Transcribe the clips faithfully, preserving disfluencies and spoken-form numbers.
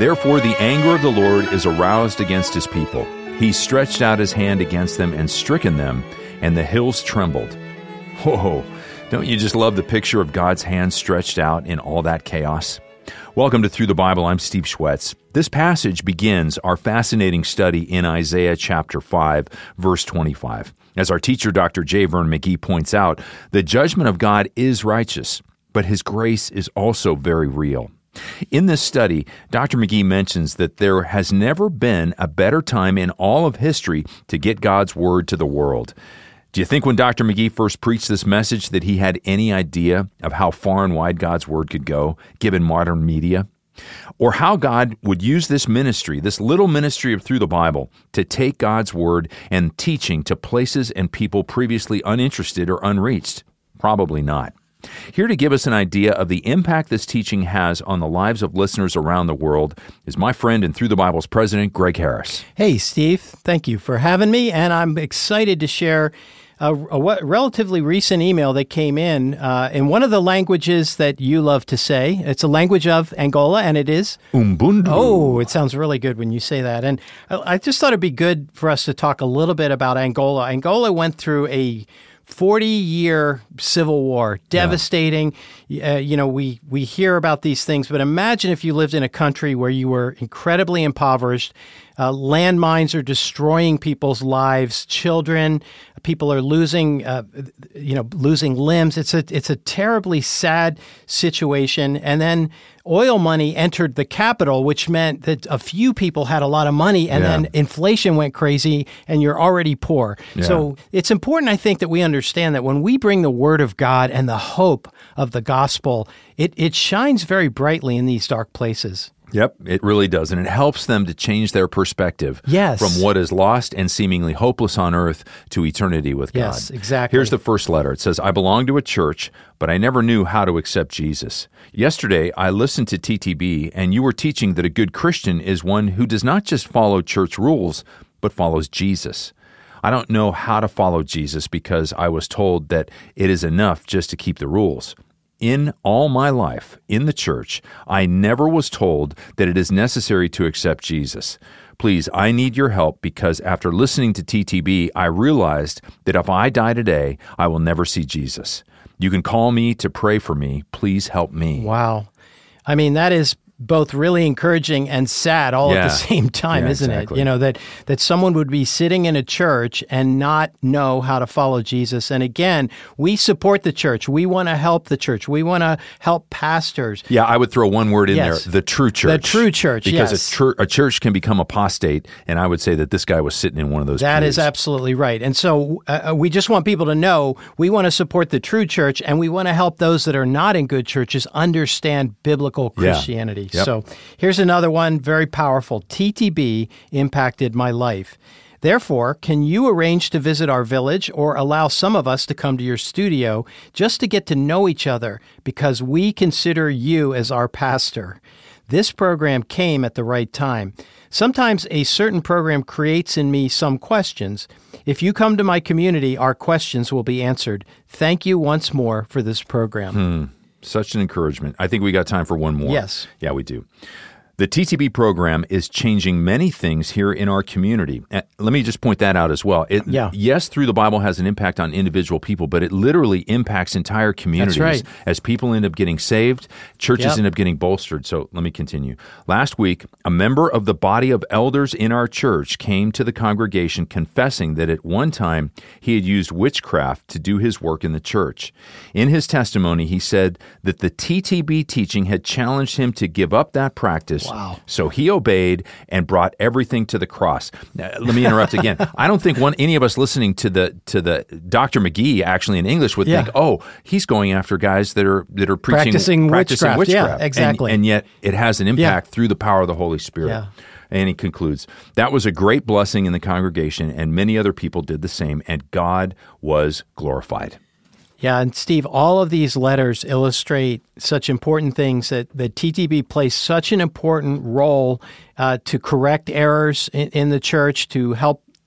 Therefore the anger of the Lord is aroused against his people. He stretched out his hand against them and stricken them, and the hills trembled. Whoa, don't you just love the picture of God's hand stretched out in all that chaos? Welcome to Through the Bible. I'm Steve Schwetz. This passage begins our fascinating study in Isaiah chapter five, verse twenty-five. As our teacher, Doctor J. Vernon McGee, points out, the judgment of God is righteous, but his grace is also very real. In this study, Doctor McGee mentions that there has never been a better time in all of history to get God's Word to the world. Do you think when Doctor McGee first preached this message that he had any idea of how far and wide God's Word could go, given modern media? Or how God would use this ministry, this little ministry of Through the Bible, to take God's Word and teaching to places and people previously uninterested or unreached? Probably not. Here to give us an idea of the impact this teaching has on the lives of listeners around the world is my friend and Through the Bible's president, Greg Harris. Hey, Steve. Thank you for having me, and I'm excited to share a, a relatively recent email that came in uh, in one of the languages that you love to say. It's a language of Angola, and it is Umbundu. Oh, it sounds really good when you say that. And I, I just thought it'd be good for us to talk a little bit about Angola. Angola went through a forty-year civil war, devastating. Yeah. Uh, you know, we, we hear about these things, but imagine if you lived in a country where you were incredibly impoverished. Uh, landmines are destroying people's lives. Children, people are losing, uh, you know, losing limbs. It's a it's a terribly sad situation. And then oil money entered the capital, which meant that a few people had a lot of money, and yeah. then inflation went crazy, and you're already poor. Yeah. So it's important, I think, that we understand that when we bring the Word of God and the hope of the gospel, it it shines very brightly in these dark places. Yep, it really does. And it helps them to change their perspective yes. from what is lost and seemingly hopeless on earth to eternity with God. Yes, exactly. Here's the first letter. It says, I belong to a church, but I never knew how to accept Jesus. Yesterday, I listened to T T B, and you were teaching that a good Christian is one who does not just follow church rules, but follows Jesus. I don't know how to follow Jesus because I was told that it is enough just to keep the rules. In all my life, in the church, I never was told that it is necessary to accept Jesus. Please, I need your help because after listening to T T B, I realized that if I die today, I will never see Jesus. You can call me to pray for me. Please help me. Wow. I mean, that is both really encouraging and sad all yeah. at the same time, yeah, isn't exactly. it? You know, that that someone would be sitting in a church and not know how to follow Jesus. And again, we support the church. We want to help the church. We want to help pastors. Yeah, I would throw one word in yes. there, the true church. The true church, because yes. a, chur- a church can become apostate, and I would say that this guy was sitting in one of those That pews. is absolutely right. And so uh, we just want people to know we want to support the true church, and we want to help those that are not in good churches understand biblical Christianity. Yeah. Yep. So here's another one, very powerful. T T B impacted my life. Therefore, can you arrange to visit our village or allow some of us to come to your studio just to get to know each other because we consider you as our pastor? This program came at the right time. Sometimes a certain program creates in me some questions. If you come to my community, our questions will be answered. Thank you once more for this program. Hmm. Such an encouragement. I think we got time for one more. Yes. Yeah, we do. The T T B program is changing many things here in our community. Uh, let me just point that out as well. It, yeah. Yes, Through the Bible has an impact on individual people, but it literally impacts entire communities. That's right. As people end up getting saved, churches Yep. end up getting bolstered. So let me continue. Last week, a member of the body of elders in our church came to the congregation confessing that at one time he had used witchcraft to do his work in the church. In his testimony, he said that the T T B teaching had challenged him to give up that practice. Wow. So he obeyed and brought everything to the cross. Now, let me interrupt again. I don't think one any of us listening to the to the Doctor McGee actually in English would Yeah. think, "Oh, he's going after guys that are that are preaching Practicing practicing witchcraft. witchcraft." Yeah, exactly. And, and yet it has an impact through the power of the Holy Spirit. Yeah. And he concludes, that was a great blessing in the congregation, and many other people did the same, and God was glorified. Yeah, and Steve, all of these letters illustrate such important things that the T T B plays such an important role uh, to correct errors in, in the church, to help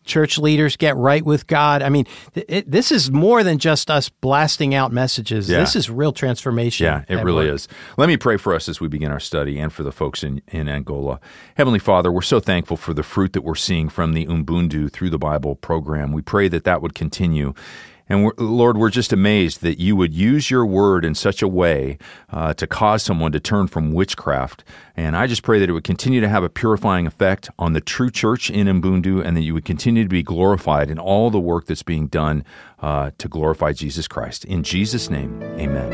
church leaders get right with God. I mean, th- it, this is more than just us blasting out messages. Yeah. This is real transformation. Yeah, it really is. Let me pray for us as we begin our study and for the folks in, in Angola. Heavenly Father, we're so thankful for the fruit that we're seeing from the Ubuntu Through the Bible program. We pray that that would continue. And we're, Lord, we're just amazed that you would use your word in such a way uh, to cause someone to turn from witchcraft. And I just pray that it would continue to have a purifying effect on the true church in Ubuntu, and that you would continue to be glorified in all the work that's being done uh, to glorify Jesus Christ. In Jesus' name, amen.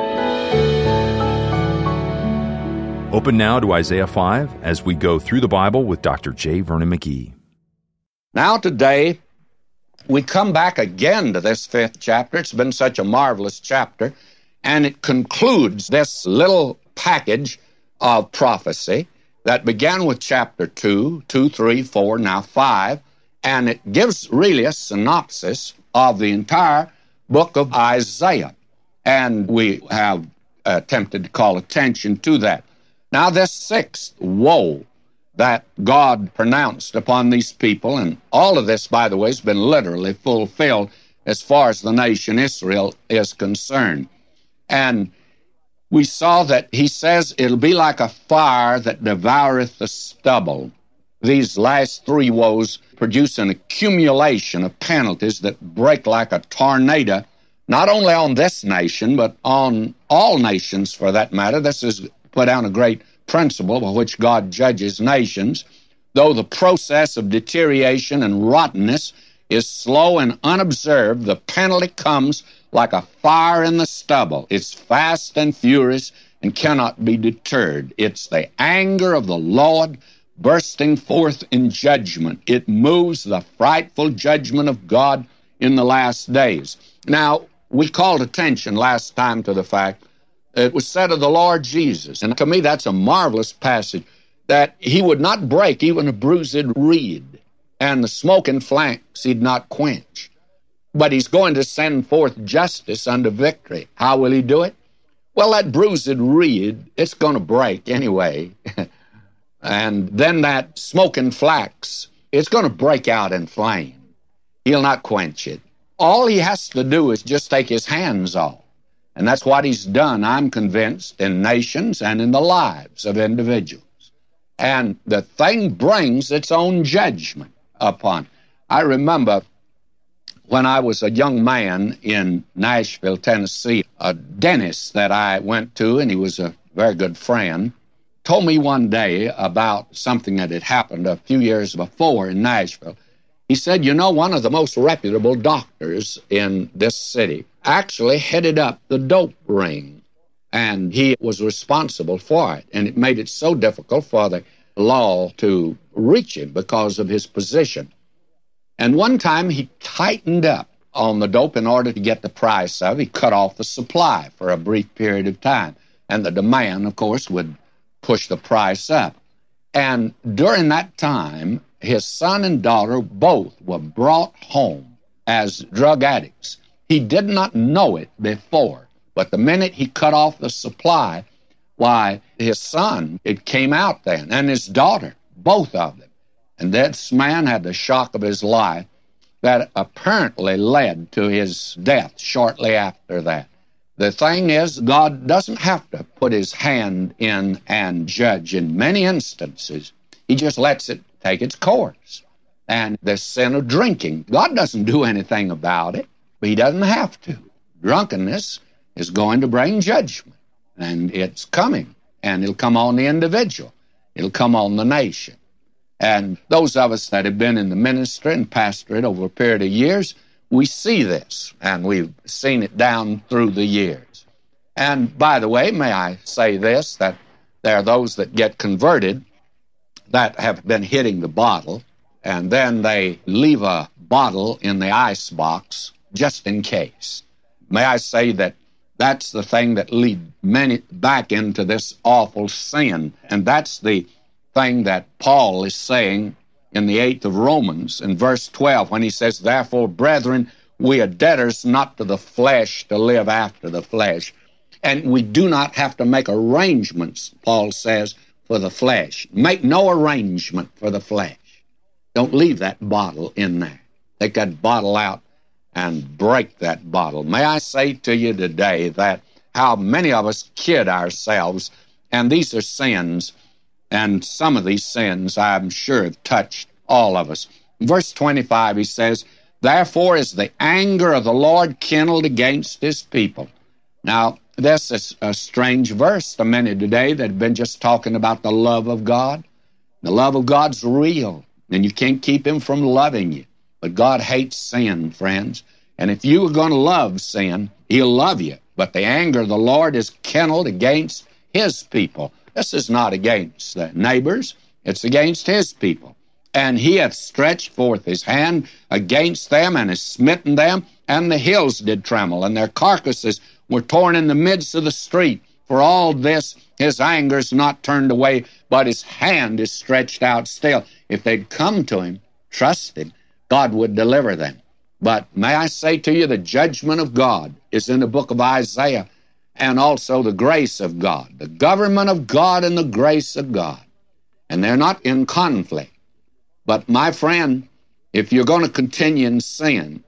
Open now to Isaiah five as we go through the Bible with Doctor J. Vernon McGee. Now today, we come back again to this fifth chapter. It's been such a marvelous chapter, and it concludes this little package of prophecy that began with chapter two, two, three, four, now five, and it gives really a synopsis of the entire book of Isaiah, and we have attempted to call attention to that. Now, this sixth woe that God pronounced upon these people, and all of this, by the way, has been literally fulfilled as far as the nation Israel is concerned. And we saw that he says it'll be like a fire that devoureth the stubble. These last three woes produce an accumulation of penalties that break like a tornado, not only on this nation, but on all nations for that matter. This is put down a great principle by which God judges nations. Though the process of deterioration and rottenness is slow and unobserved, the penalty comes like a fire in the stubble. It's fast and furious and cannot be deterred. It's the anger of the Lord bursting forth in judgment. It moves the frightful judgment of God in the last days. Now, we called attention last time to the fact it was said of the Lord Jesus, and to me that's a marvelous passage, that he would not break even a bruised reed, and the smoking flanks he'd not quench. But he's going to send forth justice unto victory. How will he do it? Well, that bruised reed, it's going to break anyway. And then that smoking flax, it's going to break out in flame. He'll not quench it. All he has to do is just take his hands off. And that's what he's done, I'm convinced, in nations and in the lives of individuals. And the thing brings its own judgment upon. I remember when I was a young man in Nashville, Tennessee, a dentist that I went to, and he was a very good friend, told me one day about something that had happened a few years before in Nashville. He said, you know, one of the most reputable doctors in this city actually headed up the dope ring, and he was responsible for it, and it made it so difficult for the law to reach him because of his position. And one time he tightened up on the dope in order to get the price of it. He cut off the supply for a brief period of time, and the demand, of course, would push the price up. And during that time, his son and daughter both were brought home as drug addicts. He did not know it before, but the minute he cut off the supply, why, his son, it came out then, and his daughter, both of them. And this man had the shock of his life that apparently led to his death shortly after that. The thing is, God doesn't have to put his hand in and judge in many instances. He just lets it take its course. And the sin of drinking, God doesn't do anything about it, but he doesn't have to. Drunkenness is going to bring judgment, and it's coming, and it'll come on the individual. It'll come on the nation. And those of us that have been in the ministry and pastorate over a period of years, we see this, and we've seen it down through the years. And by the way, may I say this, that there are those that get converted that have been hitting the bottle, and then they leave a bottle in the ice box just in case. May I say that that's the thing that leads many back into this awful sin, and that's the thing that Paul is saying in the eighth of Romans, in verse twelve, when he says, therefore, brethren, we are debtors not to the flesh to live after the flesh. And we do not have to make arrangements, Paul says, for the flesh. Make no arrangement for the flesh. Don't leave that bottle in there. Take that bottle out and break that bottle. May I say to you today that how many of us kid ourselves, and these are sins, and some of these sins, I'm sure, have touched all of us. Verse twenty-five, he says, "Therefore is the anger of the Lord kindled against his people." Now, this is a strange verse to many today that have been just talking about the love of God. The love of God's real, and you can't keep him from loving you. But God hates sin, friends. And if you are going to love sin, he'll love you. But the anger of the Lord is kindled against his people. This is not against the neighbors. It's against his people. And he hath stretched forth his hand against them, and has smitten them, and the hills did tremble, and their carcasses were torn in the midst of the street. For all this, his anger is not turned away, but his hand is stretched out still. If they'd come to him, trusted, God would deliver them. But may I say to you, the judgment of God is in the book of Isaiah, and also the grace of God, the government of God and the grace of God. And they're not in conflict. But my friend, if you're going to continue in sin,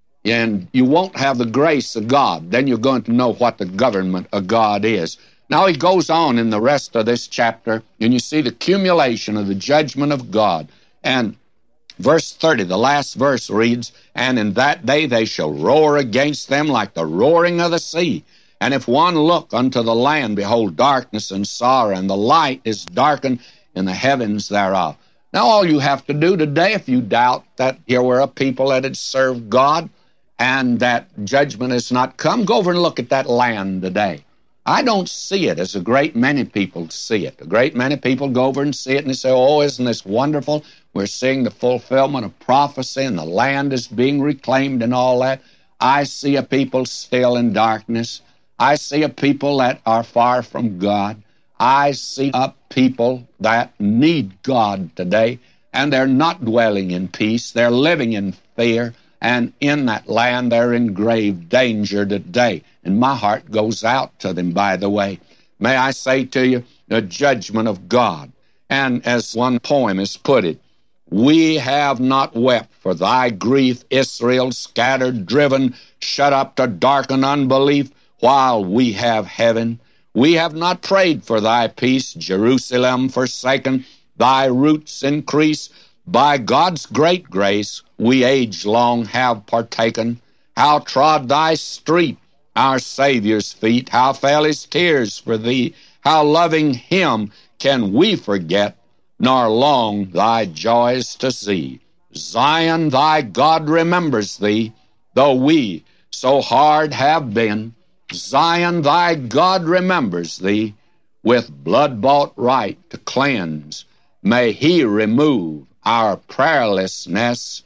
and you won't have the grace of God, then you're going to know what the government of God is. Now he goes on in the rest of this chapter, and you see the accumulation of the judgment of God. And verse thirty, the last verse reads, "And in that day they shall roar against them like the roaring of the sea. And if one look unto the land, behold, darkness and sorrow, and the light is darkened in the heavens thereof." Now all you have to do today, if you doubt that here were a people that had served God, and that judgment has not come, go over and look at that land today. I don't see it as a great many people see it. A great many people go over and see it, and they say, "Oh, isn't this wonderful? We're seeing the fulfillment of prophecy, and the land is being reclaimed and all that." I see a people still in darkness. I see a people that are far from God. I see a people that need God today, and they're not dwelling in peace. They're living in fear. And in that land, they're in grave danger today. And my heart goes out to them, by the way. May I say to you, the judgment of God. And as one poem has put it, "We have not wept for thy grief, Israel, scattered, driven, shut up to darken unbelief, while we have heaven. We have not prayed for thy peace, Jerusalem forsaken, thy roots increase. By God's great grace, we age long have partaken. How trod thy street our Savior's feet, how fell his tears for thee, how loving him can we forget, nor long thy joys to see. Zion, thy God remembers thee, though we so hard have been. Zion, thy God remembers thee, with blood-bought right to cleanse. May he remove our prayerlessness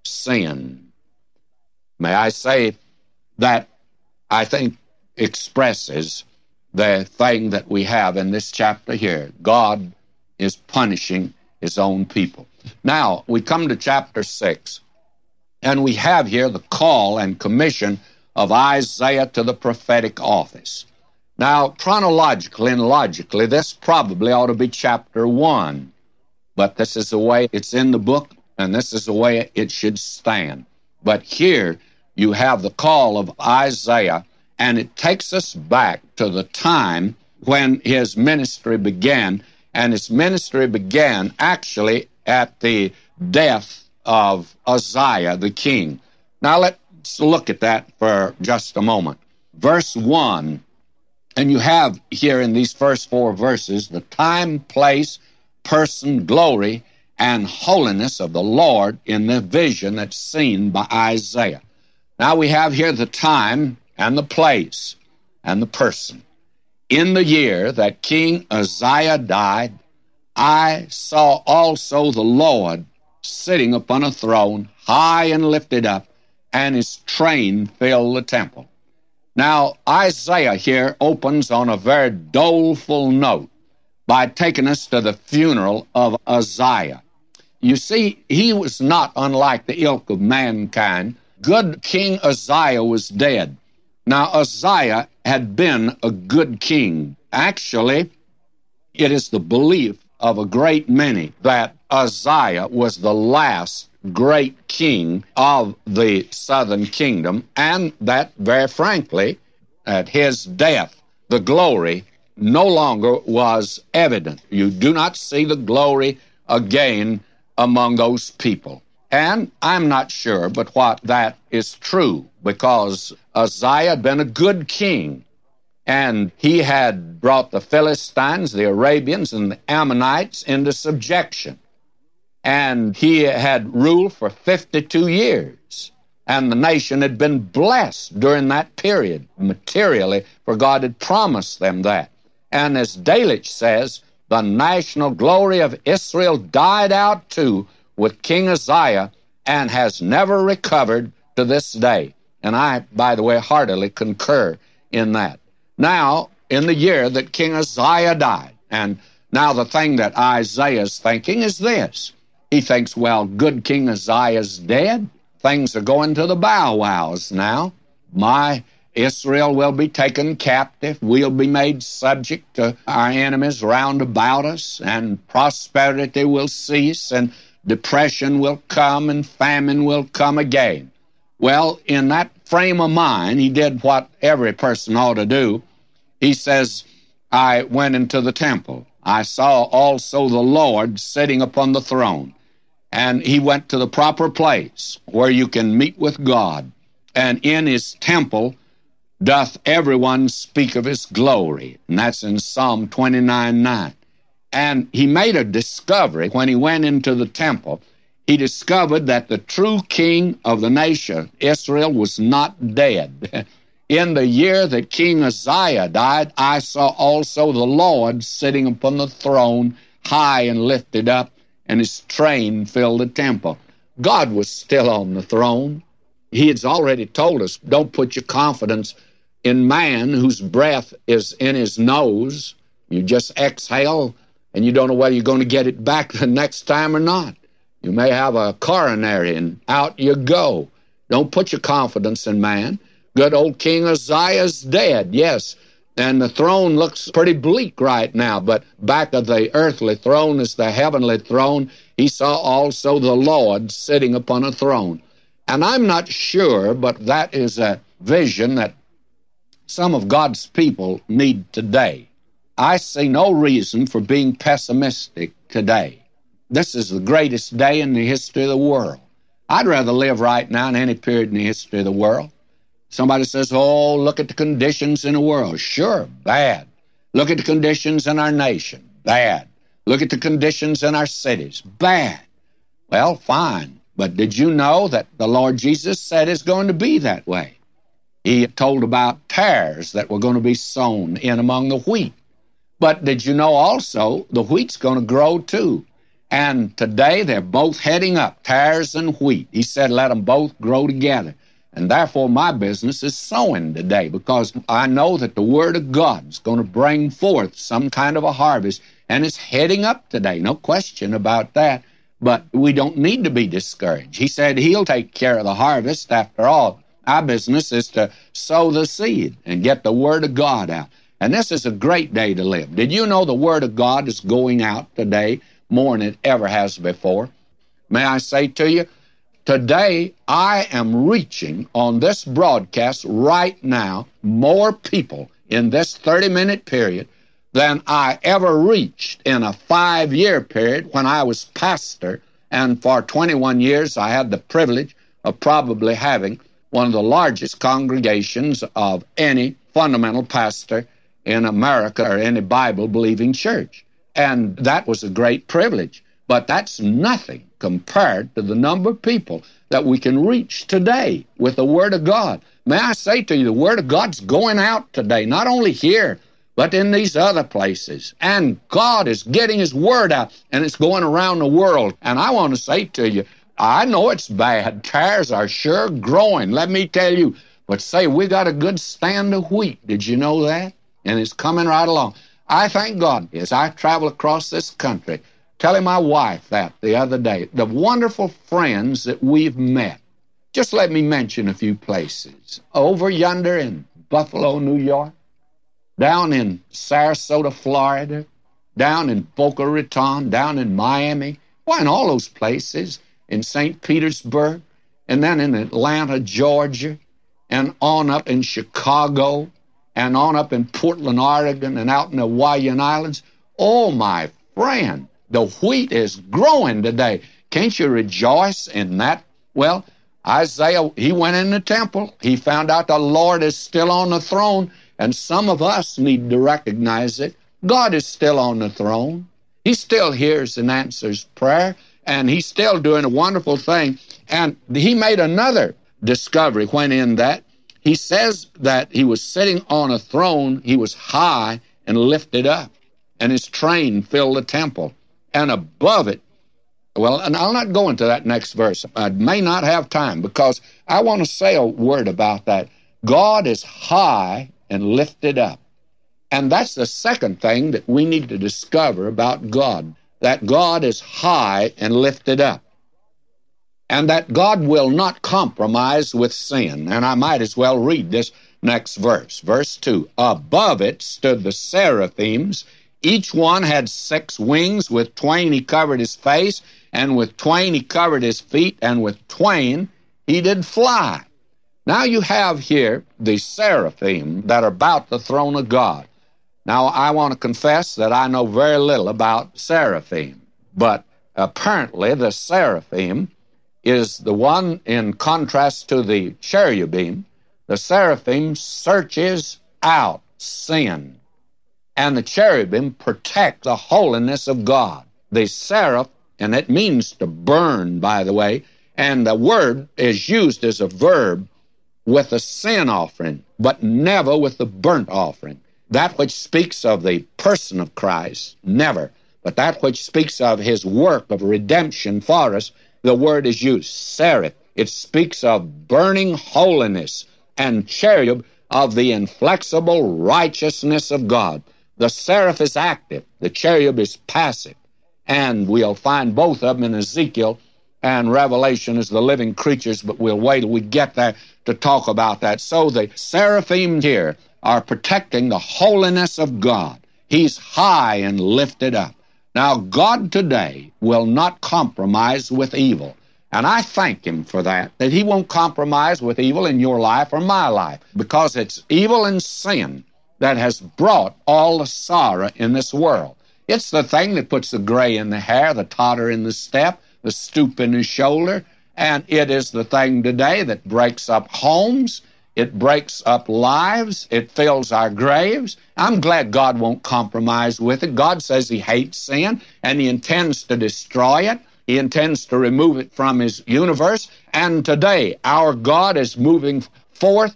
sin." May I say that I think expresses the thing that we have in this chapter here. God is punishing his own people. Now, we come to chapter six, and we have here the call and commission of Isaiah to the prophetic office. Now, chronologically and logically, this probably ought to be chapter one. But this is the way it's in the book, and this is the way it should stand. But here you have the call of Isaiah, and it takes us back to the time when his ministry began, and his ministry began actually at the death of Uzziah, the king. Now let's look at that for just a moment. Verse one, and you have here in these first four verses the time, place, person, glory, and holiness of the Lord in the vision that's seen by Isaiah. Now we have here the time and the place and the person. In the year that King Uzziah died, I saw also the Lord sitting upon a throne, high and lifted up, and his train filled the temple. Now Isaiah here opens on a very doleful note by taking us to the funeral of Uzziah. You see, he was not unlike the ilk of mankind. Good King Uzziah was dead. Now, Uzziah had been a good king. Actually, it is the belief of a great many that Uzziah was the last great king of the southern kingdom, and that, very frankly, at his death, the glory no longer was evident. You do not see the glory again among those people. And I'm not sure but what that is true, because Uzziah had been a good king, and he had brought the Philistines, the Arabians, and the Ammonites into subjection. And he had ruled for fifty-two years, and the nation had been blessed during that period materially, for God had promised them that. And as Delitzsch says, the national glory of Israel died out too with King Uzziah and has never recovered to this day. And I, by the way, heartily concur in that. Now, in the year that King Uzziah died, and now the thing that Isaiah's thinking is this. He thinks, well, good King Uzziah's dead. Things are going to the bow wows now. My Israel will be taken captive. We'll be made subject to our enemies round about us, and prosperity will cease, and depression will come, and famine will come again. Well, in that frame of mind, he did what every person ought to do. He says, I went into the temple. I saw also the Lord sitting upon the throne. And he went to the proper place where you can meet with God. And in his temple doth everyone speak of his glory. And that's in Psalm twenty-nine nine. And he made a discovery when he went into the temple. He discovered that the true king of the nation, Israel, was not dead. In the year that King Uzziah died, I saw also the Lord sitting upon the throne, high and lifted up, and his train filled the temple. God was still on the throne. He has already told us, don't put your confidence in man whose breath is in his nose. You just exhale, and you don't know whether you're going to get it back the next time or not. You may have a coronary, and out you go. Don't put your confidence in man. Good old King Uzziah's dead, yes, and the throne looks pretty bleak right now, but back of the earthly throne is the heavenly throne. He saw also the Lord sitting upon a throne. And I'm not sure, but that is a vision that some of God's people need today. I see no reason for being pessimistic today. This is the greatest day in the history of the world. I'd rather live right now in any period in the history of the world. Somebody says, oh, look at the conditions in the world. Sure, bad. Look at the conditions in our nation. Bad. Look at the conditions in our cities. Bad. Well, fine. But did you know that the Lord Jesus said it's going to be that way? He told about tares that were going to be sown in among the wheat. But did you know also the wheat's going to grow too? And today they're both heading up, tares and wheat. He said, let them both grow together. And therefore my business is sowing today, because I know that the Word of God is going to bring forth some kind of a harvest, and it's heading up today, no question about that. But we don't need to be discouraged. He said he'll take care of the harvest after all. Our business is to sow the seed and get the Word of God out. And this is a great day to live. Did you know the Word of God is going out today more than it ever has before? May I say to you, today, I am reaching on this broadcast right now more people in this thirty-minute period than I ever reached in a five-year period when I was pastor, and for twenty-one years I had the privilege of probably having one of the largest congregations of any fundamental pastor in America or any Bible-believing church. And that was a great privilege. But that's nothing compared to the number of people that we can reach today with the Word of God. May I say to you, the Word of God's going out today, not only here, but in these other places. And God is getting His Word out, and it's going around the world. And I want to say to you, I know it's bad. Tares are sure growing, let me tell you. But say, we got a good stand of wheat. Did you know that? And it's coming right along. I thank God as I travel across this country, telling my wife that the other day, the wonderful friends that we've met. Just let me mention a few places. Over yonder in Buffalo, New York, down in Sarasota, Florida, down in Boca Raton, down in Miami, Why, in all those places, in Saint Petersburg, and then in Atlanta, Georgia, and on up in Chicago, and on up in Portland, Oregon, and out in the Hawaiian Islands. Oh, my friend, the wheat is growing today. Can't you rejoice in that? Well, Isaiah, he went in the temple. He found out the Lord is still on the throne, and some of us need to recognize it. God is still on the throne. He still hears and answers prayer, and he's still doing a wonderful thing. And he made another discovery when in that. He says that he was sitting on a throne, he was high and lifted up, and his train filled the temple. And above it, well, and I'll not go into that next verse. I may not have time because I want to say a word about that. God is high and lifted up. And that's the second thing that we need to discover about God, that God is high and lifted up, and that God will not compromise with sin. And I might as well read this next verse. Verse two, above it stood the seraphims. Each one had six wings. With twain he covered his face, and with twain he covered his feet, and with twain he did fly. Now you have here the seraphim that are about the throne of God. Now, I want to confess that I know very little about seraphim, but apparently the seraphim is the one in contrast to the cherubim. The seraphim searches out sin, and the cherubim protect the holiness of God. The seraph, and it means to burn, by the way, and the word is used as a verb with the sin offering, but never with the burnt offering. That which speaks of the person of Christ, never. But that which speaks of his work of redemption for us, the word is used, seraph. It speaks of burning holiness, and cherub of the inflexible righteousness of God. The seraph is active, the cherub is passive. And we'll find both of them in Ezekiel and Revelation as the living creatures, but we'll wait till we get there to talk about that. So the seraphim here are protecting the holiness of God. He's high and lifted up. Now, God today will not compromise with evil. And I thank him for that, that he won't compromise with evil in your life or my life, because it's evil and sin that has brought all the sorrow in this world. It's the thing that puts the gray in the hair, the totter in the step, the stoop in the shoulder, and it is the thing today that breaks up homes. It breaks up lives. It fills our graves. I'm glad God won't compromise with it. God says he hates sin, and he intends to destroy it. He intends to remove it from his universe. And today, our God is moving forth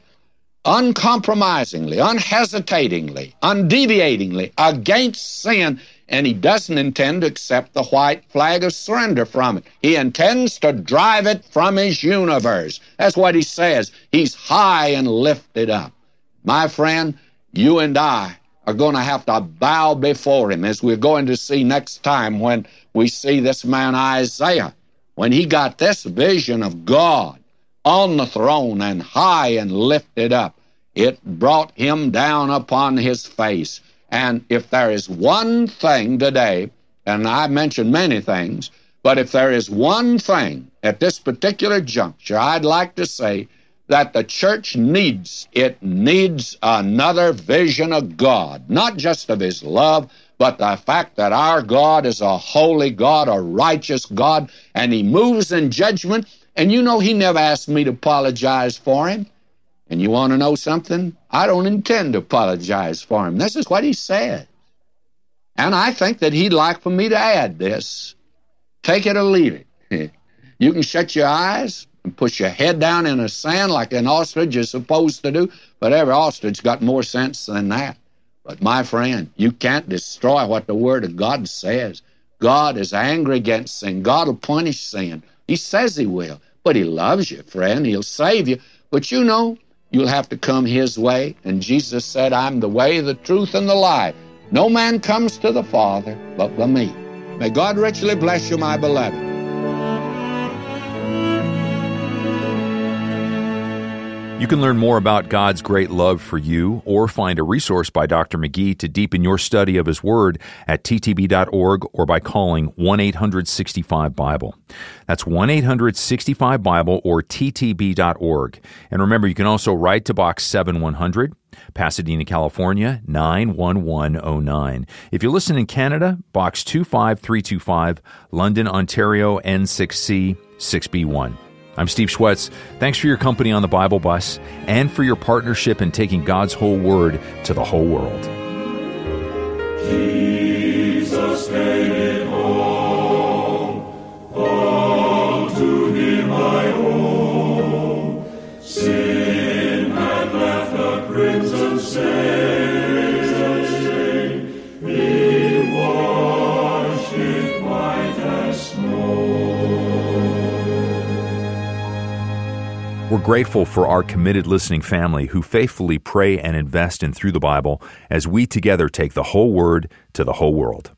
uncompromisingly, unhesitatingly, undeviatingly against sin, and he doesn't intend to accept the white flag of surrender from it. He intends to drive it from his universe. That's what he says. He's high and lifted up. My friend, you and I are going to have to bow before him, as we're going to see next time when we see this man Isaiah. When he got this vision of God on the throne and high and lifted up, it brought him down upon his face. And if there is one thing today, and I mentioned many things, but if there is one thing at this particular juncture, I'd like to say that the church needs, it needs another vision of God, not just of his love, but the fact that our God is a holy God, a righteous God, and he moves in judgment. And you know, he never asked me to apologize for him. And you want to know something? I don't intend to apologize for him. This is what he said. And I think that he'd like for me to add this. Take it or leave it. You can shut your eyes and put your head down in the sand like an ostrich is supposed to do, but every ostrich got more sense than that. But my friend, you can't destroy what the Word of God says. God is angry against sin. God will punish sin. He says he will, but he loves you, friend. He'll save you. But you know, you'll have to come his way. And Jesus said, I'm the way, the truth, and the life. No man comes to the Father but by me. May God richly bless you, my beloved. You can learn more about God's great love for you or find a resource by Doctor McGee to deepen your study of His Word at t t b dot org or by calling one eight hundred sixty-five Bible. That's one eight hundred sixty-five Bible or t t b dot org. And remember, you can also write to Box seven one hundred, Pasadena, California, nine one one oh nine. If you listen in Canada, Box two five three two five, London, Ontario, N six C six B one. I'm Steve Schwetz. Thanks for your company on the Bible Bus and for your partnership in taking God's whole Word to the whole world. Jesus made it home, all to Him I owe. Sin had left a crimson stain, He washed it white as snow. We're grateful for our committed listening family who faithfully pray and invest in Through the Bible as we together take the whole Word to the whole world.